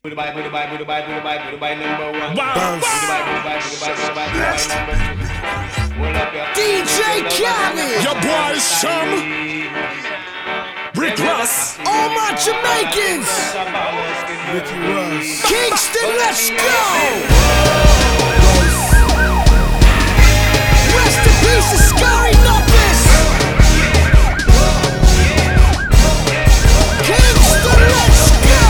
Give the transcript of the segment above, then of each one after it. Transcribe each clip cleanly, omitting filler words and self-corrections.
Dubai number one. DJ Khaled, your boy Sam, Rick Ross, all my Jamaicans, Ricky Ross, Kingston, let's go. Rest in peace to Scary Nuppers. Kingston, let's go.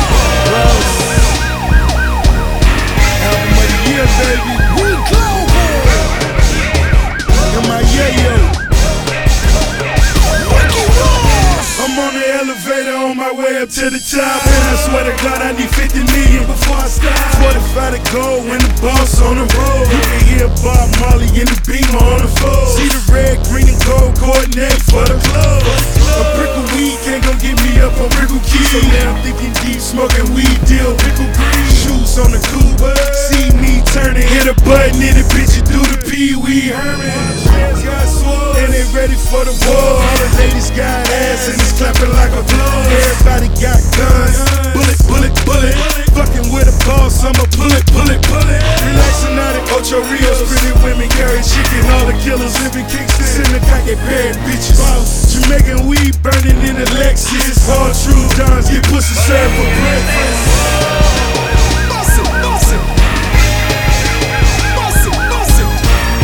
album of the year, baby. We global. And my yayo. Ricky Ross. I'm on the elevator on my way up to the top, and I swear to God I need 50 million before I stop. 45 to go when the boss on the road. You can hear Bob Marley in the Beamer on the floor. See the red, green, and gold coordinate for the club. A brick of weed can't gon' get me up on Rickle Key. So now I'm thinking deep, smoking weed deal, Rickle Green. Shoes on the Cuba, see me turning, hit a button in it, bitch, you do the Pee-wee Herman. And they ready for the war. All the ladies got ass and it's clapping like a blow. Everybody got guns, bullet, bullet, bullet. Fucking with a boss, I'ma pull it, pull it, pull it. Relaxing out at Ocho Rios, pretty women carry chicken. All the killers live in Kingston, synagogue get bad bitches. Jamaican weed burning in the Lexus. All true dons get pussy served for breakfast. Bust it, bust it. Bust it, bust it.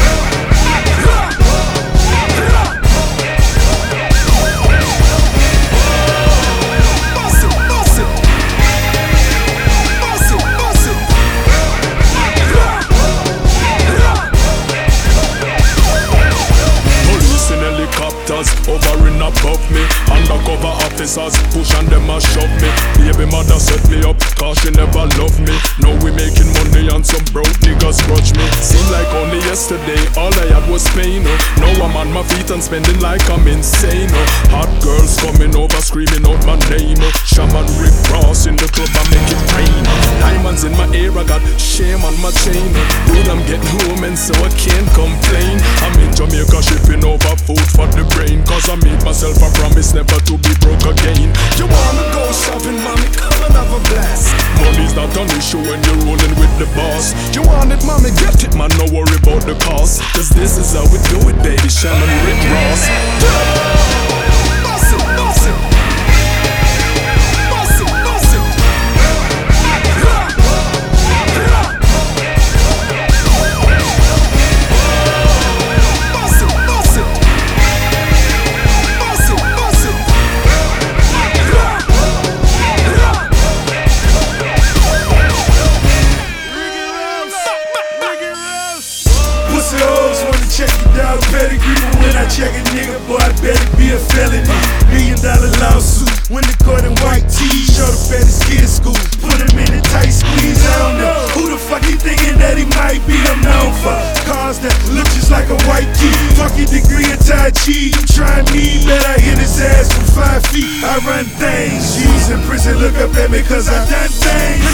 Bust it, bust it. Bust it, bust it. Police in helicopters hovering above me. Undercover officers push and them a shove me. Baby mother set me up cause she never loved me. Now we making money and some broke niggas grudge me. Seem like only yesterday all I had was pain. Now I'm on my feet and spending like I'm insane. Hot girls coming over screaming out my name. Shaman Rick Ross in the club I make it rain. Diamonds in my ear, I got shame on my chain. Dude, I'm getting home and so I can't complain. I'm in Jamaica shipping over food for the brain. Cause I made myself a promise never to be broke again. You wanna go shopping, mommy? Come and have a blast. Money's not an issue when you're rolling with the boss. You want it, mommy? Get it, man, no worry about the cost. Cause this is how we do it, baby. Shannon Rick Ross. Bust it, bust it. Bust it, bust it. Bust it, bust it. Bust it, bust it. Pussy hoes wanna check your dog pedigree, but when I check a nigga, boy, I bet it be a felony. $1 million lawsuit, when the court in white tees, show the baddest kid school, put him in a tight squeeze. I don't know who the fuck he thinking that he might be. I'm known for cars that look just like a white key. Fucking degree in Tai Chi, you try me, bet I hit his ass from 5 feet. I run things, she's in prison, look up at me cause I done things.